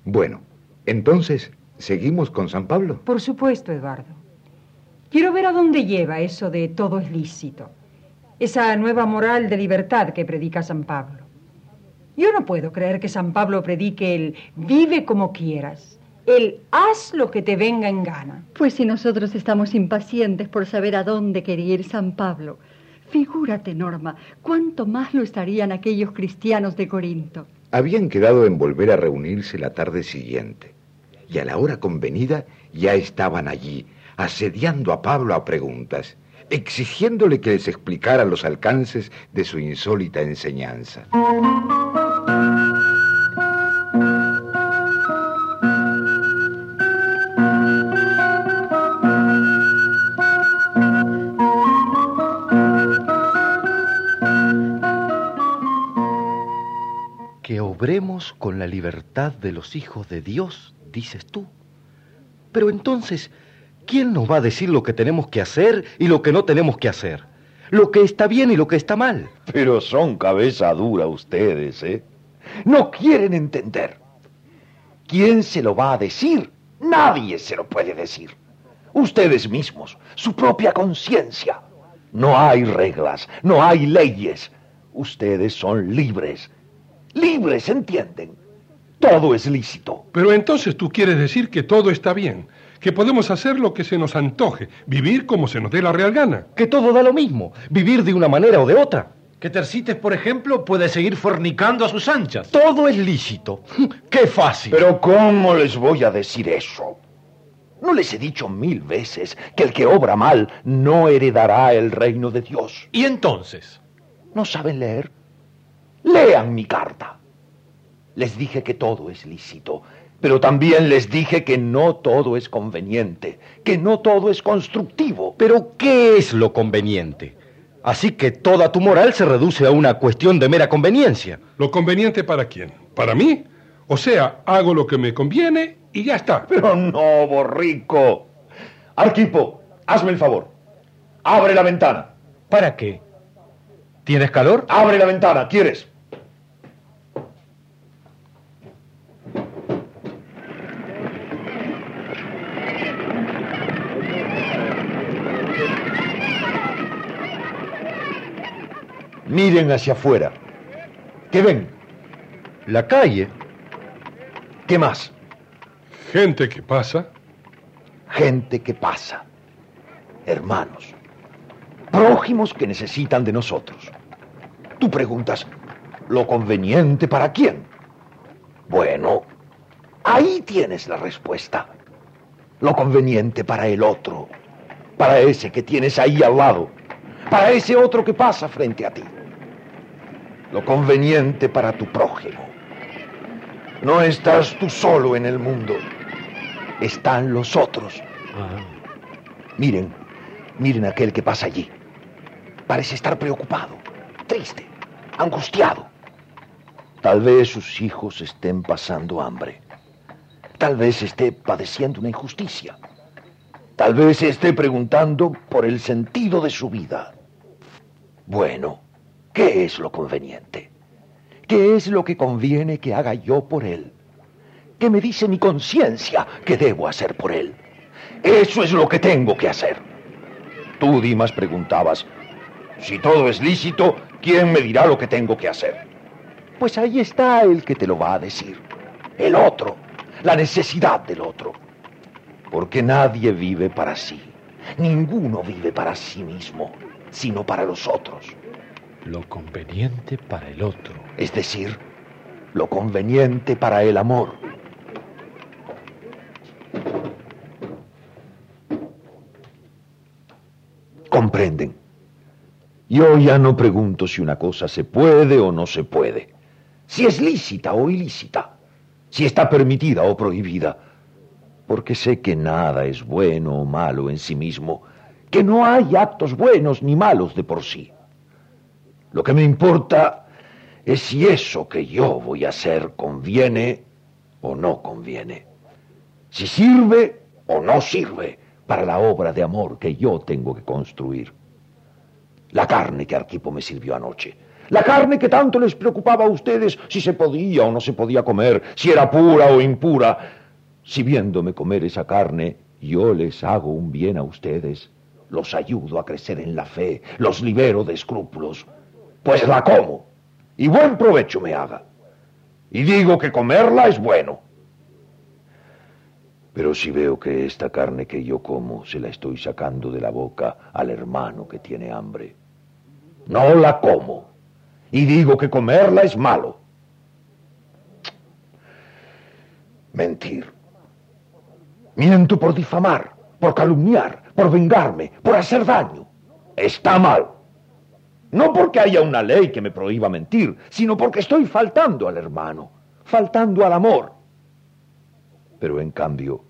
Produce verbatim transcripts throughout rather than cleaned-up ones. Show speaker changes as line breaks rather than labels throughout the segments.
Bueno, entonces, ¿seguimos con San Pablo?
Por supuesto, Eduardo. Quiero ver a dónde lleva eso de todo es lícito. Esa nueva moral de libertad que predica San Pablo. Yo no puedo creer que San Pablo predique el vive como quieras, el haz lo que te venga en gana.
Pues si nosotros estamos impacientes por saber a dónde quería ir San Pablo, figúrate, Norma, cuánto más lo estarían aquellos cristianos de Corinto.
Habían quedado en volver a reunirse la tarde siguiente, y a la hora convenida ya estaban allí, asediando a Pablo a preguntas, exigiéndole que les explicara los alcances de su insólita enseñanza.
Que obremos con la libertad de los hijos de Dios, dices tú. Pero entonces, ¿quién nos va a decir lo que tenemos que hacer y lo que no tenemos que hacer? Lo que está bien y lo que está mal.
Pero son cabeza dura ustedes, ¿eh? No quieren entender. ¿Quién se lo va a decir? Nadie se lo puede decir. Ustedes mismos, su propia conciencia. No hay reglas, no hay leyes. Ustedes son libres. Libres, ¿entienden? Todo es lícito.
Pero entonces tú quieres decir que todo está bien, que podemos hacer lo que se nos antoje, vivir como se nos dé la real gana.
Que todo da lo mismo, vivir de una manera o de otra.
Que Tercites, por ejemplo, puede seguir fornicando a sus anchas.
Todo es lícito. ¡Qué fácil!
Pero ¿cómo les voy a decir eso? ¿No les he dicho mil veces que el que obra mal no heredará el reino de Dios?
¿Y entonces?
¿No saben leer? Lean mi carta. Les dije que todo es lícito, pero también les dije que no todo es conveniente, que no todo es constructivo.
¿Pero qué es lo conveniente? Así que toda tu moral se reduce a una cuestión de mera conveniencia.
¿Lo conveniente para quién? ¿Para mí? O sea, hago lo que me conviene y ya está.
Pero no, borrico. Arquipo, hazme el favor. Abre la ventana.
¿Para qué? ¿Tienes calor?
Abre la ventana, ¿quieres? Miren hacia afuera. ¿Qué ven?
La calle.
¿Qué más?
Gente que pasa.
Gente que pasa. Hermanos. Prójimos que necesitan de nosotros. Tú preguntas, ¿lo conveniente para quién? Bueno, ahí tienes la respuesta. Lo conveniente para el otro. Para ese que tienes ahí al lado. Para ese otro que pasa frente a ti. Lo conveniente para tu prójimo. No estás tú solo en el mundo. Están los otros.
Ah.
Miren, miren a aquel que pasa allí. Parece estar preocupado, triste, angustiado. Tal vez sus hijos estén pasando hambre. Tal vez esté padeciendo una injusticia. Tal vez se esté preguntando por el sentido de su vida. Bueno, ¿qué es lo conveniente? ¿Qué es lo que conviene que haga yo por él? ¿Qué me dice mi conciencia que debo hacer por él? Eso es lo que tengo que hacer. Tú, Dimas, preguntabas, si todo es lícito, ¿quién me dirá lo que tengo que hacer? Pues ahí está el que te lo va a decir. El otro, la necesidad del otro. Porque nadie vive para sí. Ninguno vive para sí mismo, sino para los otros.
Lo conveniente para el otro.
Es decir, lo conveniente para el amor. ¿Comprenden? Yo ya no pregunto si una cosa se puede o no se puede. Si es lícita o ilícita. Si está permitida o prohibida. Porque sé que nada es bueno o malo en sí mismo, que no hay actos buenos ni malos de por sí. Lo que me importa es si eso que yo voy a hacer conviene o no conviene, si sirve o no sirve para la obra de amor que yo tengo que construir. La carne que Arquipo me sirvió anoche La carne que tanto les preocupaba a ustedes, si se podía o no se podía comer, si era pura o impura. Si viéndome comer esa carne, yo les hago un bien a ustedes, los ayudo a crecer en la fe, los libero de escrúpulos, pues la como, y buen provecho me haga. Y digo que comerla es bueno. Pero si veo que esta carne que yo como se la estoy sacando de la boca al hermano que tiene hambre, no la como. Y digo que comerla es malo. Mentir. Miento por difamar, por calumniar, por vengarme, por hacer daño. Está mal. No porque haya una ley que me prohíba mentir, sino porque estoy faltando al hermano, faltando al amor. Pero en cambio,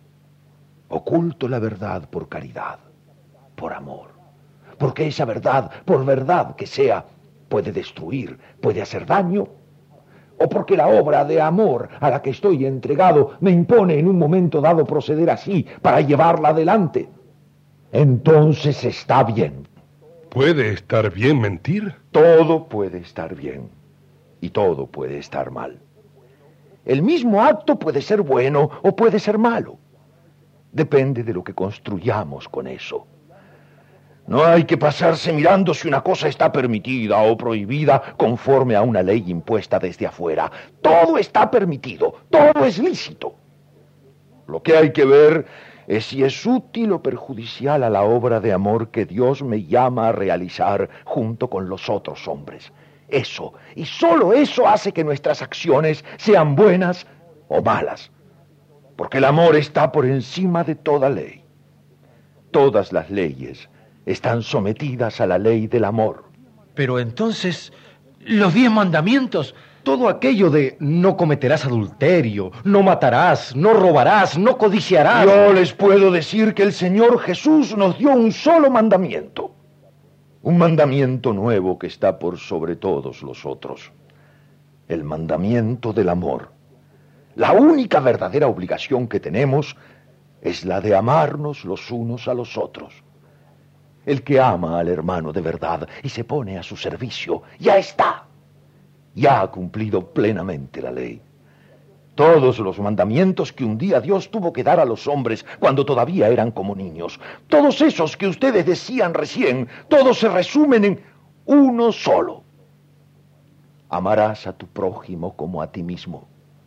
oculto la verdad por caridad, por amor. Porque esa verdad, por verdad que sea, puede destruir, puede hacer daño. O porque la obra de amor a la que estoy entregado me impone en un momento dado proceder así para llevarla adelante. Entonces está bien.
¿Puede estar bien mentir?
Todo puede estar bien y todo puede estar mal. El mismo acto puede ser bueno o puede ser malo. Depende de lo que construyamos con eso. No hay que pasarse mirando si una cosa está permitida o prohibida conforme a una ley impuesta desde afuera. Todo está permitido, todo es lícito. Lo que hay que ver es si es útil o perjudicial a la obra de amor que Dios me llama a realizar junto con los otros hombres. Eso, y solo eso hace que nuestras acciones sean buenas o malas. Porque el amor está por encima de toda ley. Todas las leyes están sometidas a la ley del amor.
Pero entonces, los diez mandamientos...
Todo aquello de no cometerás adulterio, no matarás, no robarás, no codiciarás.
Yo les puedo decir que el Señor Jesús nos dio un solo mandamiento. Un mandamiento nuevo que está por sobre todos los otros. El mandamiento del amor. La única verdadera obligación que tenemos es la de amarnos los unos a los otros. El que ama al hermano de verdad y se pone a su servicio, ya está. Ya ha cumplido plenamente la ley. Todos los mandamientos que un día Dios tuvo que dar a los hombres cuando todavía eran como niños, todos esos que ustedes decían recién, todos se resumen en uno solo. Amarás a tu prójimo como a ti mismo.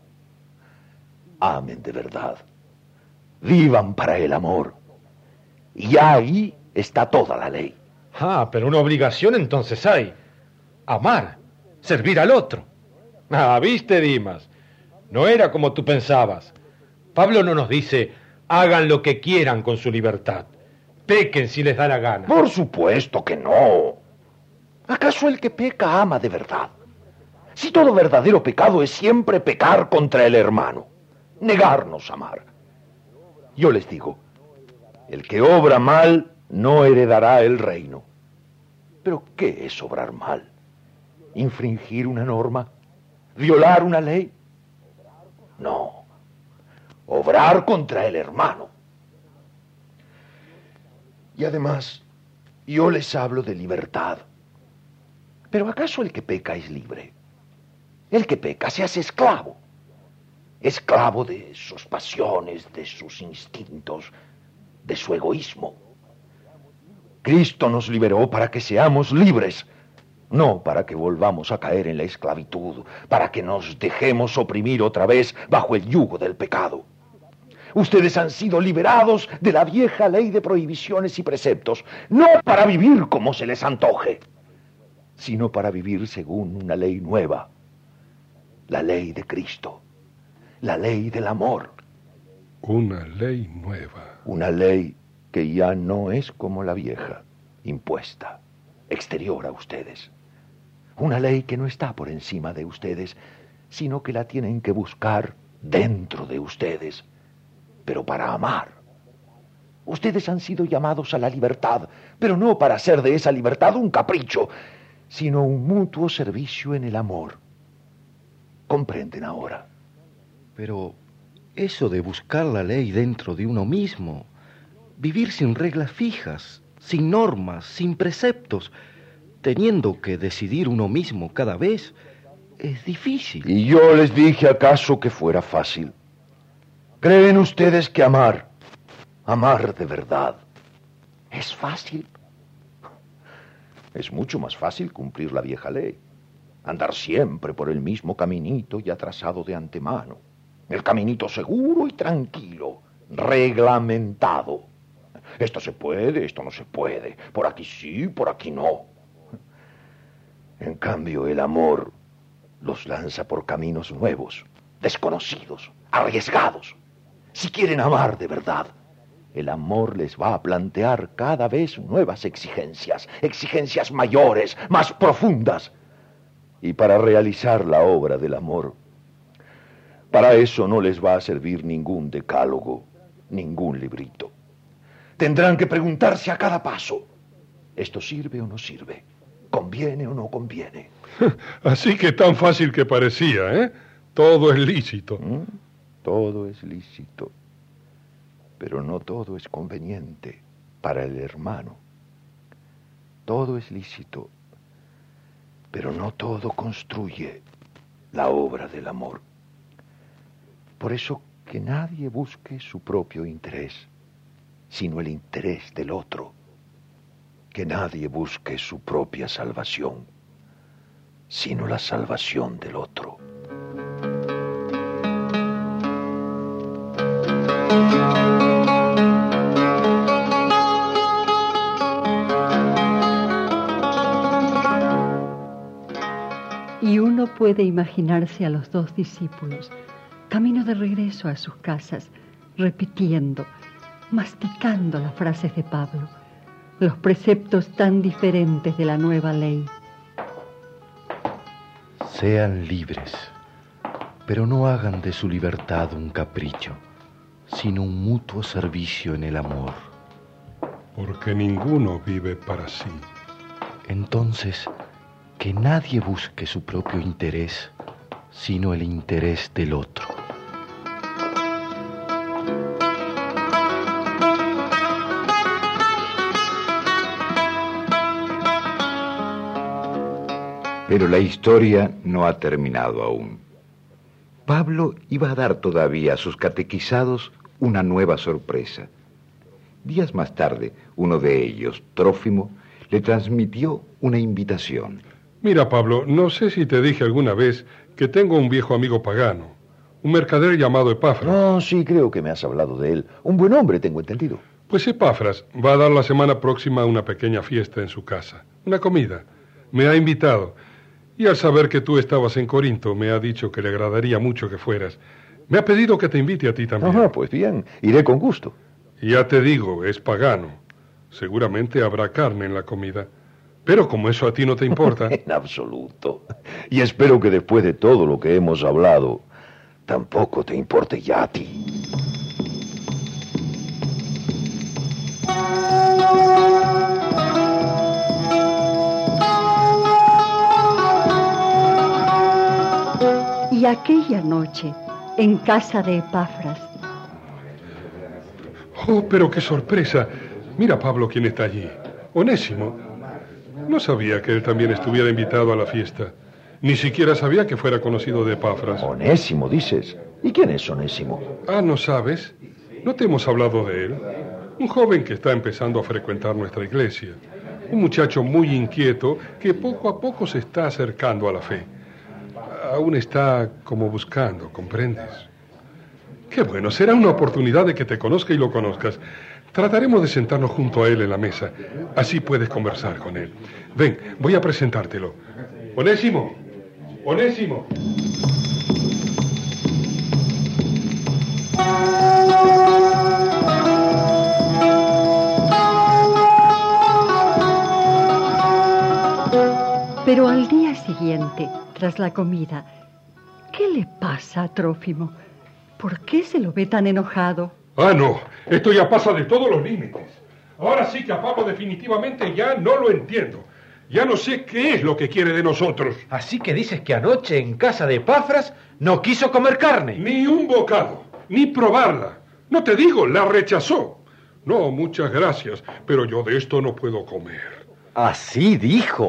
Amen de verdad. Vivan para el amor. Y ya ahí está toda la ley.
Ah, pero una obligación entonces hay. Amar. Servir al otro. Ah, viste, Dimas. No era como tú pensabas. Pablo no nos dice, hagan lo que quieran con su libertad. Pequen si les da la gana.
Por supuesto que no. ¿Acaso el que peca ama de verdad? Si todo verdadero pecado es siempre pecar contra el hermano, negarnos a amar. Yo les digo, el que obra mal no heredará el reino. ¿Pero qué es obrar mal? ¿Infringir una norma? ¿Violar una ley? No. Obrar contra el hermano. Y además, yo les hablo de libertad. ¿Pero acaso el que peca es libre? El que peca se hace esclavo. Esclavo de sus pasiones, de sus instintos, de su egoísmo. Cristo nos liberó para que seamos libres. No para que volvamos a caer en la esclavitud, para que nos dejemos oprimir otra vez bajo el yugo del pecado. Ustedes han sido liberados de la vieja ley de prohibiciones y preceptos, no para vivir como se les antoje, sino para vivir según una ley nueva, la ley de Cristo, la ley del amor.
Una ley nueva.
Una ley que ya no es como la vieja, impuesta, exterior a ustedes. Una ley que no está por encima de ustedes, sino que la tienen que buscar dentro de ustedes, pero para amar. Ustedes han sido llamados a la libertad, pero no para hacer de esa libertad un capricho, sino un mutuo servicio en el amor. ¿Comprenden ahora?
Pero eso de buscar la ley dentro de uno mismo, vivir sin reglas fijas, sin normas, sin preceptos, teniendo que decidir uno mismo cada vez, es difícil.
¿Y yo les dije acaso que fuera fácil? ¿Creen ustedes que amar, amar de verdad, es fácil? Es mucho más fácil cumplir la vieja ley, andar siempre por el mismo caminito ya trazado de antemano, el caminito seguro y tranquilo, reglamentado. Esto se puede, esto no se puede, por aquí sí, por aquí no. En cambio, el amor los lanza por caminos nuevos, desconocidos, arriesgados. Si quieren amar de verdad, el amor les va a plantear cada vez nuevas exigencias, exigencias mayores, más profundas. Y para realizar la obra del amor, para eso no les va a servir ningún decálogo, ningún librito. Tendrán que preguntarse a cada paso, ¿esto sirve o no sirve? ¿Conviene o no conviene?
Así que tan fácil que parecía, ¿eh? Todo es lícito.
¿Mm? Todo es lícito, pero no todo es conveniente para el hermano. Todo es lícito, pero no todo construye la obra del amor. Por eso que nadie busque su propio interés, sino el interés del otro. Que nadie busque su propia salvación, sino la salvación del otro.
Y uno puede imaginarse a los dos discípulos, camino de regreso a sus casas, repitiendo, masticando las frases de Pablo, los preceptos tan diferentes de la nueva ley.
Sean libres, pero no hagan de su libertad un capricho, sino un mutuo servicio en el amor.
Porque ninguno vive para sí.
Entonces, que nadie busque su propio interés, sino el interés del otro.
Pero la historia no ha terminado aún. Pablo iba a dar todavía a sus catequizados una nueva sorpresa. Días más tarde, uno de ellos, Trófimo, le transmitió una invitación.
Mira, Pablo, no sé si te dije alguna vez que tengo un viejo amigo pagano, un mercader llamado Epafras.
No, sí, creo que me has hablado de él. Un buen hombre, tengo entendido.
Pues Epafras va a dar la semana próxima una pequeña fiesta en su casa, una comida. Me ha invitado. Y al saber que tú estabas en Corinto, me ha dicho que le agradaría mucho que fueras. Me ha pedido que te invite a ti también.
Ajá, pues bien, iré con gusto.
Y ya te digo, es pagano. Seguramente habrá carne en la comida. Pero como eso a ti no te importa...
En absoluto. Y espero que después de todo lo que hemos hablado, tampoco te importe ya a ti.
Y aquella noche, en casa de Epafras.
Oh, pero qué sorpresa. Mira, Pablo, quién está allí. Onésimo. No sabía que él también estuviera invitado a la fiesta. Ni siquiera sabía que fuera conocido de Epafras.
Onésimo, dices. ¿Y quién es Onésimo?
Ah, ¿no sabes? ¿No te hemos hablado de él? Un joven que está empezando a frecuentar nuestra iglesia. Un muchacho muy inquieto que poco a poco se está acercando a la fe. Aún está como buscando, ¿comprendes? Qué bueno, será una oportunidad de que te conozca y lo conozcas. Trataremos de sentarnos junto a él en la mesa. Así puedes conversar con él. Ven, voy a presentártelo. Onésimo, Onésimo.
Pero al día siguiente, tras la comida, ¿qué le pasa a Trófimo? ¿Por qué se lo ve tan enojado?
Ah, no, esto ya pasa de todos los límites. Ahora sí que a Pablo definitivamente ya no lo entiendo. Ya no sé qué es lo que quiere de nosotros.
Así que dices que anoche en casa de Epafras no quiso comer carne.
Ni un bocado, ni probarla. No te digo, la rechazó. No, muchas gracias, pero yo de esto no puedo comer.
Así dijo.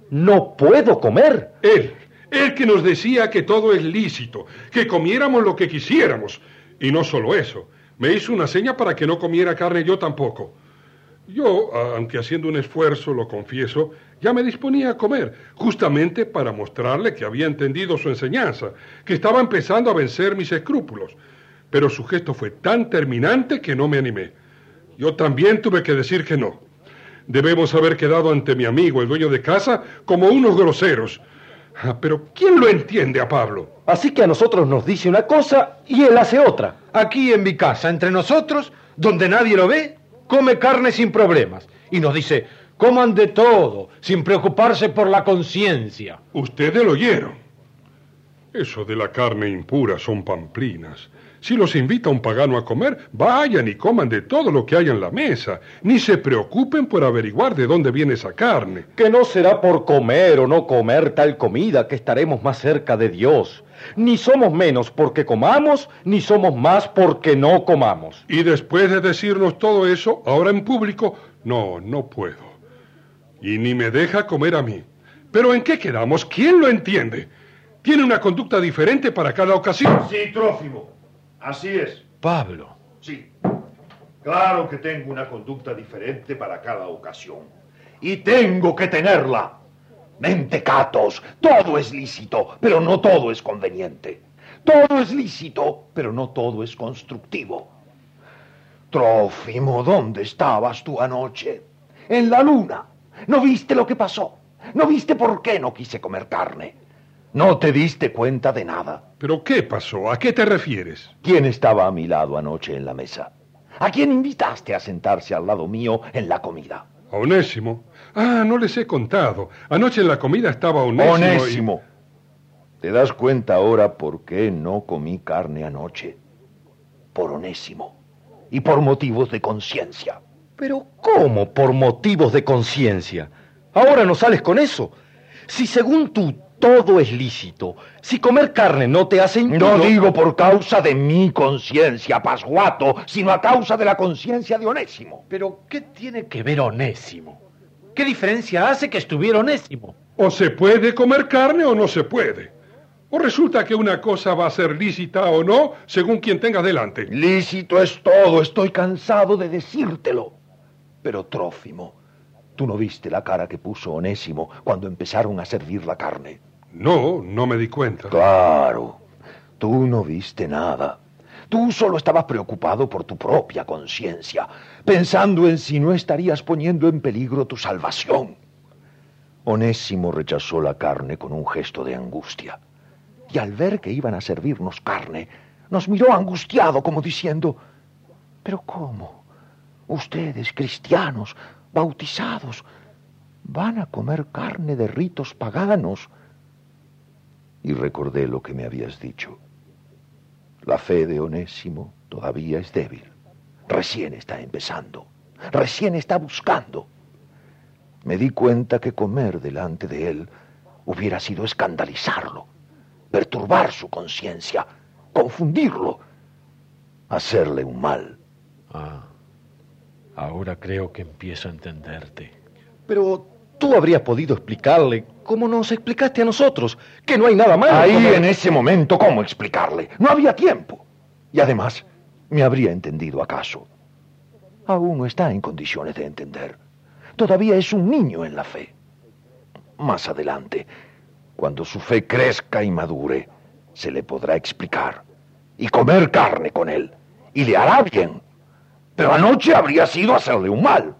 ¿No puedo comer?
Él, él que nos decía que todo es lícito, que comiéramos lo que quisiéramos. Y no solo eso, me hizo una seña para que no comiera carne yo tampoco. Yo, aunque haciendo un esfuerzo, lo confieso, ya me disponía a comer, justamente para mostrarle que había entendido su enseñanza, que estaba empezando a vencer mis escrúpulos. Pero su gesto fue tan terminante que no me animé. Yo también tuve que decir que no. Debemos haber quedado ante mi amigo, el dueño de casa, como unos groseros. Pero ¿quién lo entiende a Pablo?
Así que a nosotros nos dice una cosa y él hace otra.
Aquí en mi casa, entre nosotros, donde nadie lo ve, come carne sin problemas. Y nos dice, coman de todo, sin preocuparse por la conciencia.
Ustedes lo oyeron. Eso de la carne impura son pamplinas. Si los invita un pagano a comer, vayan y coman de todo lo que hay en la mesa. Ni se preocupen por averiguar de dónde viene esa carne.
Que no será por comer o no comer tal comida que estaremos más cerca de Dios. Ni somos menos porque comamos, ni somos más porque no comamos.
Y después de decirnos todo eso, ahora en público, no, no puedo. Y ni me deja comer a mí. ¿Pero en qué quedamos? ¿Quién lo entiende? Tiene una conducta diferente para cada ocasión.
Sí, Trófimo. Así es.
Pablo.
Sí. Claro que tengo una conducta diferente para cada ocasión. Y tengo que tenerla. Mentecatos, todo es lícito, pero no todo es conveniente. Todo es lícito, pero no todo es constructivo. Trófimo, ¿dónde estabas tú anoche? En la luna. ¿No viste lo que pasó? ¿No viste por qué no quise comer carne? No te diste cuenta de nada.
¿Pero qué pasó? ¿A qué te refieres?
¿Quién estaba a mi lado anoche en la mesa? ¿A quién invitaste a sentarse al lado mío en la comida?
A Onésimo. Ah, no les he contado. Anoche en la comida estaba Onésimo.
Onésimo. Y... ¿Te das cuenta ahora por qué no comí carne anoche? Por Onésimo. Y por motivos de conciencia.
¿Pero cómo por motivos de conciencia? Ahora no sales con eso. Si según tú todo es lícito, si comer carne no te hace impuro...
No digo por causa de mi conciencia, Pascuato, sino a causa de la conciencia de Onésimo.
¿Pero qué tiene que ver Onésimo? ¿Qué diferencia hace que estuviera Onésimo?
O se puede comer carne o no se puede. O resulta que una cosa va a ser lícita o no, según quien tenga delante.
Lícito es todo, estoy cansado de decírtelo. Pero, Trófimo, ¿tú no viste la cara que puso Onésimo cuando empezaron a servir la carne?
No, no me di cuenta.
Claro, tú no viste nada. Tú solo estabas preocupado por tu propia conciencia, pensando en si no estarías poniendo en peligro tu salvación. Onésimo rechazó la carne con un gesto de angustia. Y al ver que iban a servirnos carne, nos miró angustiado como diciendo, ¿pero cómo? Ustedes, cristianos, bautizados, van a comer carne de ritos paganos. Y recordé lo que me habías dicho. La fe de Onésimo todavía es débil. Recién está empezando. Recién está buscando. Me di cuenta que comer delante de él hubiera sido escandalizarlo, perturbar su conciencia, confundirlo, hacerle un mal.
Ah, ahora creo que empiezo a entenderte.
Pero tú habrías podido explicarle, como nos explicaste a nosotros, que no hay nada malo.
Ahí,
como...
en ese momento, ¿cómo explicarle? No había tiempo. Y además, ¿me habría entendido acaso? Aún no está en condiciones de entender. Todavía es un niño en la fe. Más adelante, cuando su fe crezca y madure, se le podrá explicar y comer carne con él, y le hará bien. Pero anoche habría sido hacerle un mal.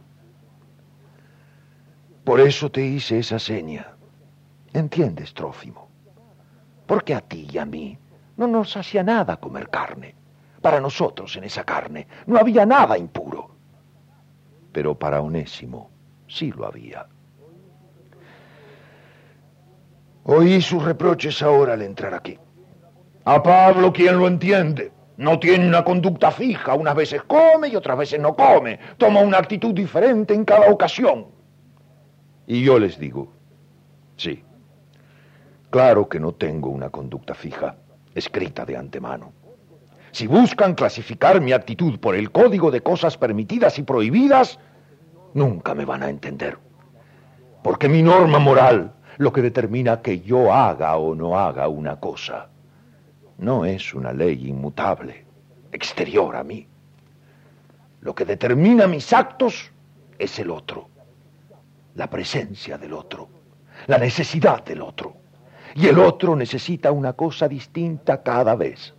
Por eso te hice esa seña. ¿Entiendes, Trófimo? Porque a ti y a mí no nos hacía nada comer carne. Para nosotros en esa carne no había nada impuro. Pero para Onésimo sí lo había. Oí sus reproches ahora al entrar aquí. A Pablo, ¿quién lo entiende? No tiene una conducta fija. Unas veces come y otras veces no come. Toma una actitud diferente en cada ocasión. Y yo les digo, sí, claro que no tengo una conducta fija, escrita de antemano. Si buscan clasificar mi actitud por el código de cosas permitidas y prohibidas, nunca me van a entender. Porque mi norma moral lo que determina que yo haga o no haga una cosa. No es una ley inmutable, exterior a mí. Lo que determina mis actos es el otro, la presencia del otro, la necesidad del otro. Y el otro necesita una cosa distinta cada vez.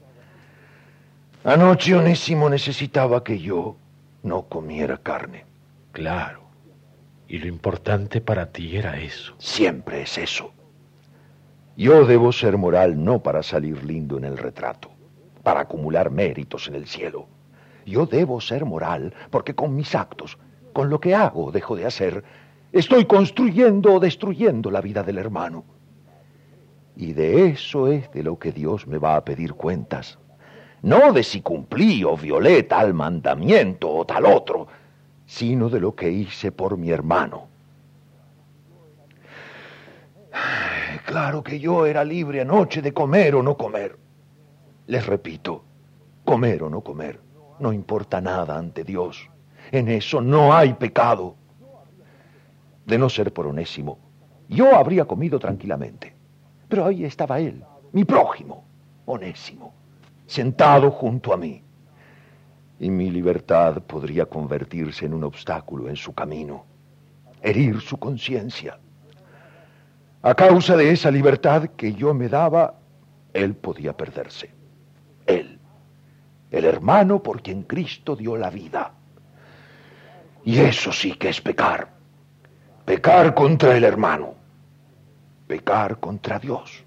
Anoche Onésimo necesitaba que yo no comiera carne.
Claro. Y lo importante para ti era eso.
Siempre es eso. Yo debo ser moral no para salir lindo en el retrato, para acumular méritos en el cielo. Yo debo ser moral porque con mis actos, con lo que hago o dejo de hacer, estoy construyendo o destruyendo la vida del hermano. Y de eso es de lo que Dios me va a pedir cuentas. No de si cumplí o violé tal mandamiento o tal otro, sino de lo que hice por mi hermano. Claro que yo era libre anoche de comer o no comer. Les repito, comer o no comer, no importa nada ante Dios. En eso no hay pecado. De no ser por Onésimo, yo habría comido tranquilamente. Pero ahí estaba él, mi prójimo, Onésimo, sentado junto a mí. Y mi libertad podría convertirse en un obstáculo en su camino, herir su conciencia. A causa de esa libertad que yo me daba, él podía perderse. Él, el hermano por quien Cristo dio la vida. Y eso sí que es pecar. Pecar contra el hermano. Pecar contra Dios.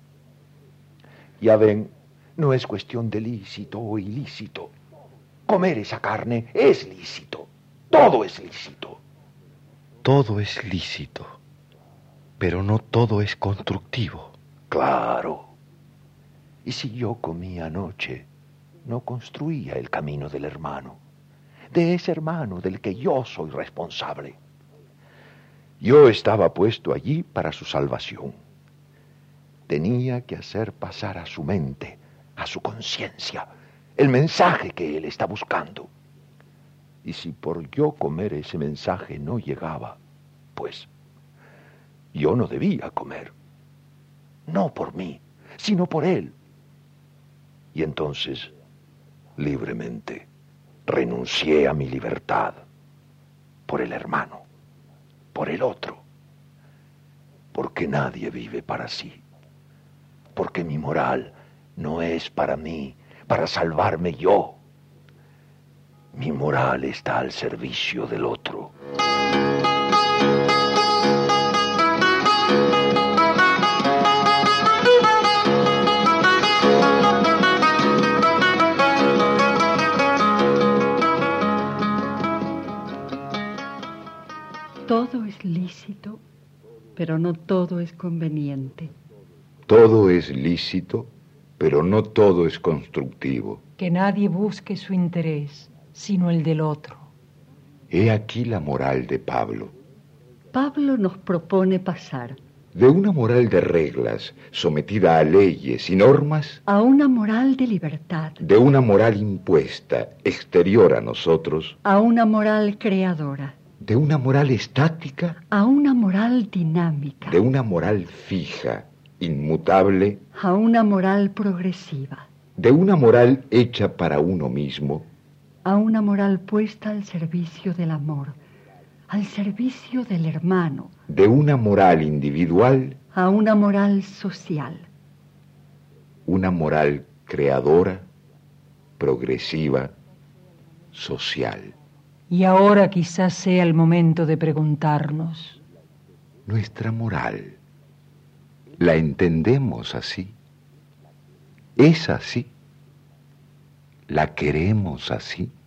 Ya ven, no es cuestión de lícito o ilícito. Comer esa carne es lícito. Todo es lícito.
Todo es lícito, pero no todo es constructivo.
Claro. Y si yo comía anoche, no construía el camino del hermano, de ese hermano del que yo soy responsable. Yo estaba puesto allí para su salvación. Tenía que hacer pasar a su mente, a su conciencia, el mensaje que él está buscando. Y si por yo comer ese mensaje no llegaba, pues yo no debía comer. No por mí, sino por él. Y entonces, libremente, renuncié a mi libertad por el hermano, por el otro. Porque nadie vive para sí. Porque mi moral no es para mí, para salvarme yo. Mi moral está al servicio del otro.
Todo es lícito, pero no todo es conveniente.
Todo es lícito, pero no todo es constructivo.
Que nadie busque su interés, sino el del otro.
He aquí la moral de Pablo.
Pablo nos propone pasar
De una moral de reglas, sometida a leyes y normas,
a una moral de libertad,
de una moral impuesta, exterior a nosotros,
a una moral creadora,
de una moral estática,
a una moral dinámica,
de una moral fija, inmutable,
a una moral progresiva,
de una moral hecha para uno mismo,
a una moral puesta al servicio del amor, al servicio del hermano,
de una moral individual,
a una moral social,
una moral creadora, progresiva, social.
Y ahora quizás sea el momento de preguntarnos,
Nuestra moral, ¿la entendemos así? ¿Es así? ¿La queremos así?